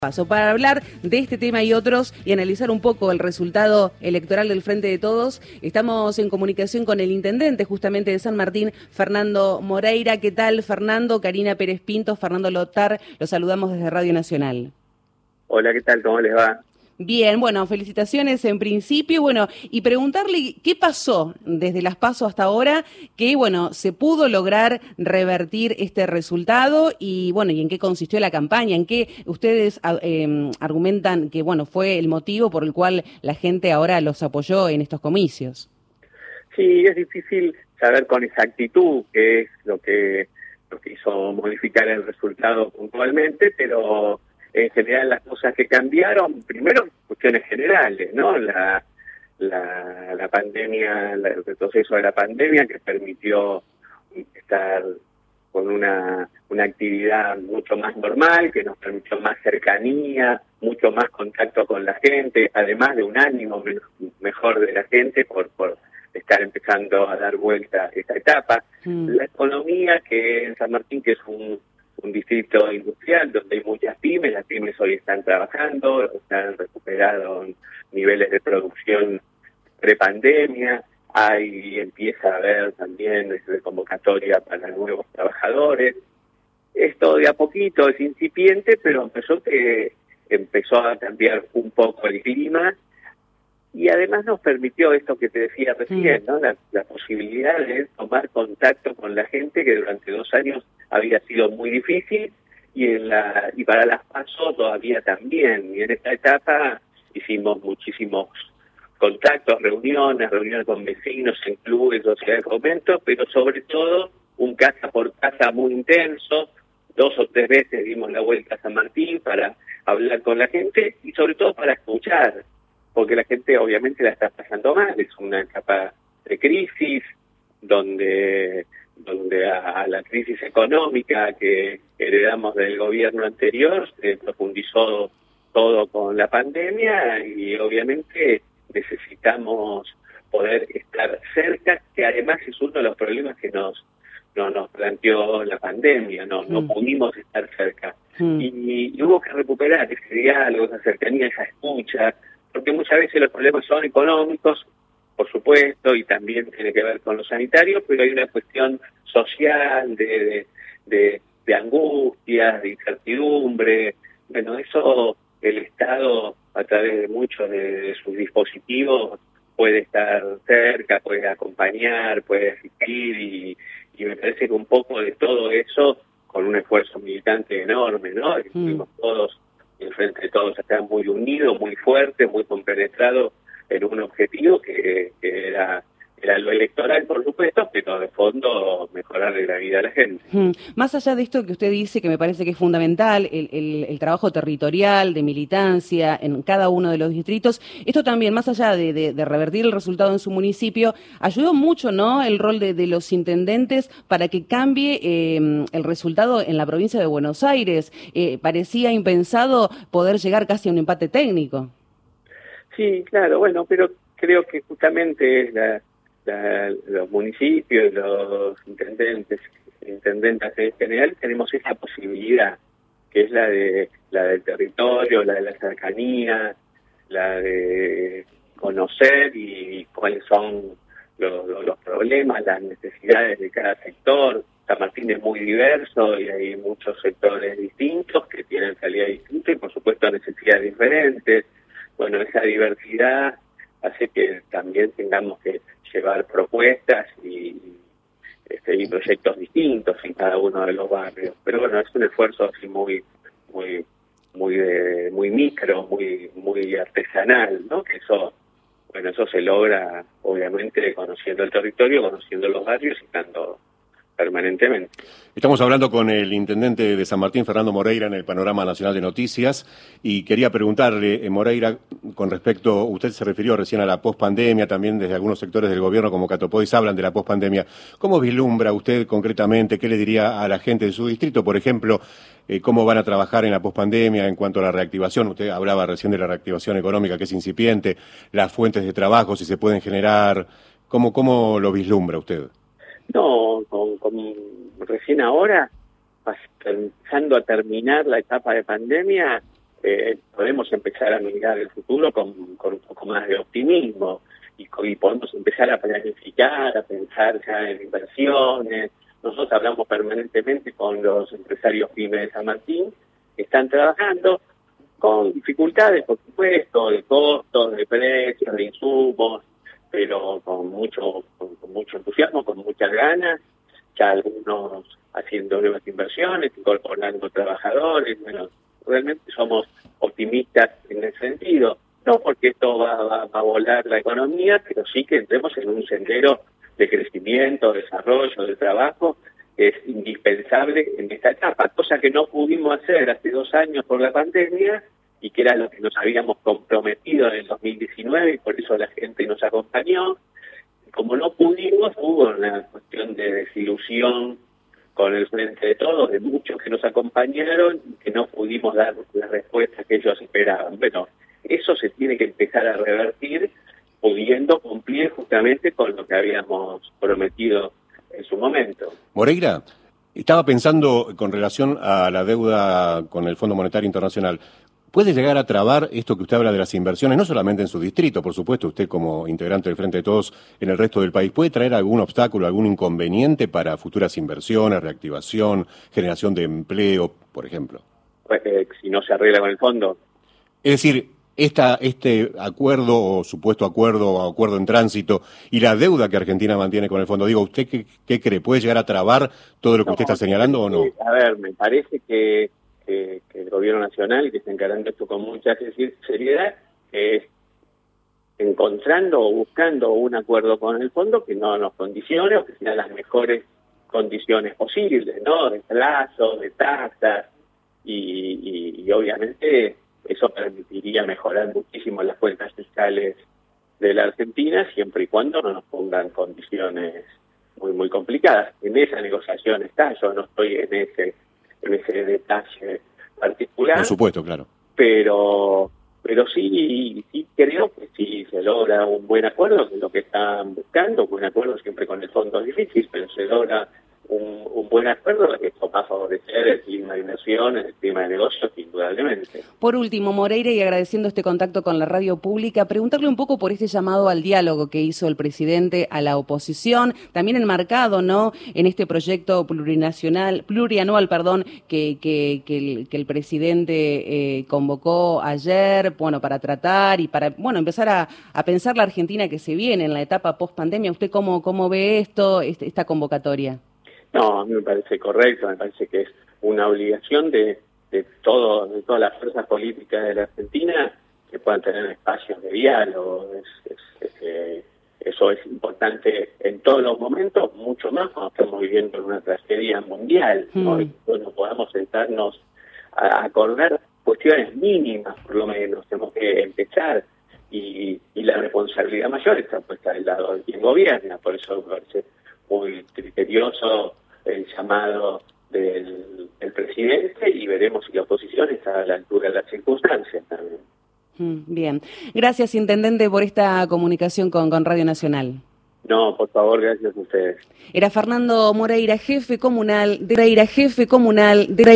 Paso para hablar de este tema y otros y analizar un poco el resultado electoral del Frente de Todos. Estamos en comunicación con el intendente justamente de San Martín, Fernando Moreira. ¿Qué tal, Fernando? Karina Pérez Pinto, Fernando Lotar, los saludamos desde Radio Nacional. Hola, ¿qué tal? ¿Cómo les va? Bien, bueno, felicitaciones en principio, bueno, y preguntarle qué pasó desde las PASO hasta ahora, que, bueno, se pudo lograr revertir este resultado y, bueno, y en qué consistió la campaña, en qué ustedes argumentan que, bueno, fue el motivo por el cual la gente ahora los apoyó en estos comicios. Sí, es difícil saber con exactitud qué es lo que hizo modificar el resultado puntualmente, pero en general las cosas que cambiaron, primero cuestiones generales, ¿no? La pandemia, el retroceso de la pandemia que permitió estar con una actividad mucho más normal, que nos permitió más cercanía, mucho más contacto con la gente, además de un ánimo mejor de la gente por estar empezando a dar vuelta a esta etapa. La economía, que en San Martín, que es un distrito industrial donde hay muchas pymes, las pymes hoy están trabajando, están recuperando niveles de producción prepandemia, empieza a haber también convocatoria para nuevos trabajadores. Esto de a poquito es incipiente, pero empezó a cambiar un poco el clima y además nos permitió esto que te decía recién, ¿no? La posibilidad de tomar contacto con la gente, que durante 2 años había sido muy difícil, y para las PASO todavía también. Y en esta etapa hicimos muchísimos contactos, reuniones con vecinos, en clubes, sociedades de fomento, pero sobre todo un casa por casa muy intenso. 2 o 3 veces dimos la vuelta a San Martín para hablar con la gente y sobre todo para escuchar, porque la gente obviamente la está pasando mal, es una etapa de crisis donde a la crisis económica que heredamos del gobierno anterior se profundizó todo con la pandemia y obviamente necesitamos poder estar cerca, que además es uno de los problemas que nos planteó la pandemia, no pudimos estar cerca. Y hubo que recuperar ese diálogo, esa cercanía, esa escucha, porque muchas veces los problemas son económicos, por supuesto, y también tiene que ver con lo sanitario, pero hay una cuestión social, de angustias, de incertidumbre. Bueno, eso el Estado, a través de muchos de sus dispositivos, puede estar cerca, puede acompañar, puede asistir, y me parece que un poco de todo eso, con un esfuerzo militante enorme, ¿no? Estuvimos todos, el Frente de Todos está muy unido, muy fuerte, muy compenetrado en un objetivo que era lo electoral, por supuesto, pero de fondo mejorarle la vida a la gente. Más allá de esto que usted dice, que me parece que es fundamental, el trabajo territorial, de militancia en cada uno de los distritos, esto también, más allá de revertir el resultado en su municipio, ayudó mucho, ¿no?, el rol de los intendentes para que cambie el resultado en la provincia de Buenos Aires. Parecía impensado poder llegar casi a un empate técnico. Sí, claro, bueno, pero creo que justamente es los municipios, los intendentas en general, tenemos esa posibilidad, que es la del territorio, la de la cercanía, la de conocer y cuáles son los problemas, las necesidades de cada sector. San Martín es muy diverso y hay muchos sectores distintos que tienen realidad distinta y por supuesto necesidades diferentes. Bueno, esa diversidad hace que también tengamos que llevar propuestas y proyectos distintos en cada uno de los barrios. Pero bueno, es un esfuerzo así muy micro, muy artesanal, ¿no? Que eso se logra obviamente conociendo el territorio, conociendo los barrios y estando permanentemente. Estamos hablando con el intendente de San Martín, Fernando Moreira, en el Panorama Nacional de Noticias, y quería preguntarle, Moreira, con respecto, usted se refirió recién a la pospandemia, también desde algunos sectores del gobierno como Catopois hablan de la pospandemia. ¿Cómo vislumbra usted concretamente, qué le diría a la gente de su distrito, por ejemplo, cómo van a trabajar en la pospandemia en cuanto a la reactivación? Usted hablaba recién de la reactivación económica, que es incipiente, las fuentes de trabajo, si se pueden generar, ¿cómo lo vislumbra usted? No, recién ahora, empezando a terminar la etapa de pandemia, podemos empezar a mirar el futuro con un poco más de optimismo y podemos empezar a planificar, a pensar ya en inversiones. Nosotros hablamos permanentemente con los empresarios pymes de San Martín, que están trabajando con dificultades, por supuesto, de costos, de precios, de insumos, pero con mucho entusiasmo, con muchas ganas, ya algunos haciendo nuevas inversiones, incorporando trabajadores. Bueno, realmente somos optimistas en ese sentido, no porque esto va a volar la economía, pero sí que entremos en un sendero de crecimiento, desarrollo, de trabajo, que es indispensable en esta etapa, cosa que no pudimos hacer hace 2 años por la pandemia y que era lo que nos habíamos comprometido en el 2019 y por eso la gente nos acompañó. Como no pudimos, hubo una cuestión de desilusión con el Frente de Todos, de muchos que nos acompañaron, que no pudimos dar la respuesta que ellos esperaban. Bueno, eso se tiene que empezar a revertir, pudiendo cumplir justamente con lo que habíamos prometido en su momento. Moreira, estaba pensando con relación a la deuda con el Fondo Monetario Internacional. ¿Puede llegar a trabar esto que usted habla de las inversiones, no solamente en su distrito, por supuesto, usted como integrante del Frente de Todos en el resto del país? ¿Puede traer algún obstáculo, algún inconveniente para futuras inversiones, reactivación, generación de empleo, por ejemplo? Pues, si no se arregla con el fondo. Es decir, este acuerdo o supuesto acuerdo o acuerdo en tránsito y la deuda que Argentina mantiene con el fondo, digo, ¿usted qué cree? ¿Puede llegar a trabar todo lo que usted está señalando o no? A ver, me parece que el gobierno nacional, que está encarando esto con mucha seriedad, es encontrando o buscando un acuerdo con el fondo que no nos condicione o que sean las mejores condiciones posibles, ¿no? De plazos, de tasas y obviamente eso permitiría mejorar muchísimo las cuentas fiscales de la Argentina, siempre y cuando no nos pongan condiciones muy complicadas. En esa negociación está, yo no estoy en ese detalle particular. Por supuesto, claro. Pero sí creo que si se logra un buen acuerdo, que es lo que están buscando, un acuerdo siempre con el fondo es difícil, pero se logra un buen acuerdo, esto va a favorecer el clima de inversión, el clima de negocios, indudablemente. Por último, Moreira, y agradeciendo este contacto con la radio pública, preguntarle un poco por este llamado al diálogo que hizo el presidente a la oposición, también enmarcado, ¿no?, en este proyecto plurianual, que el presidente convocó ayer, bueno, para tratar y para, bueno, empezar a pensar la Argentina que se viene en la etapa post-pandemia. ¿Usted cómo ve esto, esta convocatoria? No, a mí me parece correcto, me parece que es una obligación de todas las fuerzas políticas de la Argentina que puedan tener espacios de diálogo. Eso es importante en todos los momentos, mucho más cuando estamos viviendo en una tragedia mundial, ¿no? Y no podamos sentarnos a acordar cuestiones mínimas, por lo menos, tenemos que empezar, y la responsabilidad mayor está puesta del lado de quien gobierna, por eso me parece muy criterioso el llamado del presidente y veremos si la oposición está a la altura de las circunstancias también. Bien. Gracias, Intendente, por esta comunicación con Radio Nacional. No, por favor, gracias a ustedes. Era Fernando Moreira, jefe comunal de